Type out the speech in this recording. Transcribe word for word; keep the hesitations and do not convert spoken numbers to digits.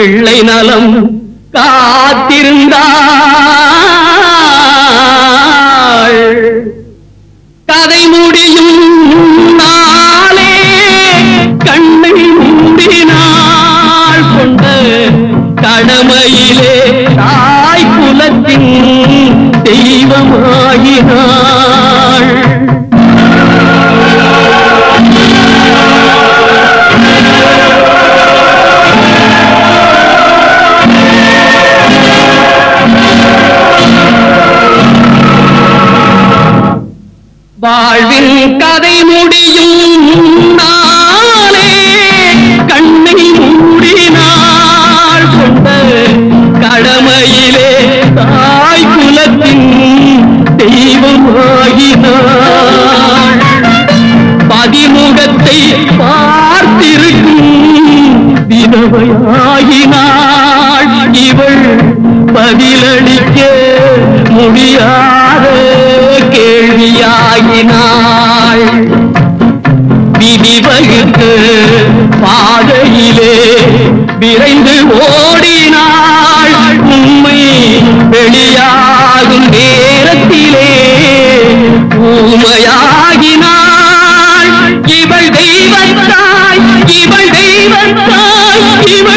பிள்ளை நலம் காத்திருந்தாள். கதை முடியும் நாளே கண்ணை மூடினாள். கொண்ட கடமையிலே தாய் குலத்தின் தெய்வமாகினாள். வாழ்வின் கதை முடியும் நாளே கண்ணை மூடினாள். கொண்ட கடமையிலே தாய் குலத்தின் தெய்வமாகினாள். பதிமுகத்தை பார்த்திருக்கும் விதவையாகினாள். இவள் பதிலளிக்க முடியாத கேள்வியாகினாள். விதி வகுத்த பாதையிலே விரைந்து ஓடினாள். உண்மை வெளியாகும் நேரத்திலே ஊமையாகினாள். இவள் தெய்வத்தாய், இவள் தெய்வத்தாய், இவள்